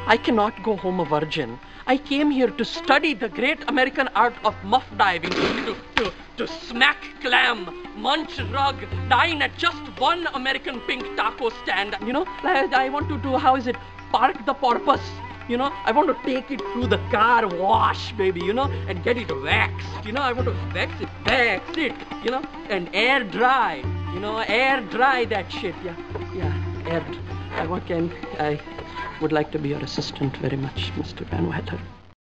I cannot go home a virgin. I came here to study the great American art of muff diving, to smack clam, munch rug, dine at just one American pink taco stand. You know, I want to do, how is it, park the porpoise. You know, I want to take it through the car wash, baby, you know, and get it waxed. You know, I want to wax it, you know, and air dry. You know, air dry that shit. Yeah, air. I would like to be your assistant very much, Mr. Van Wetter.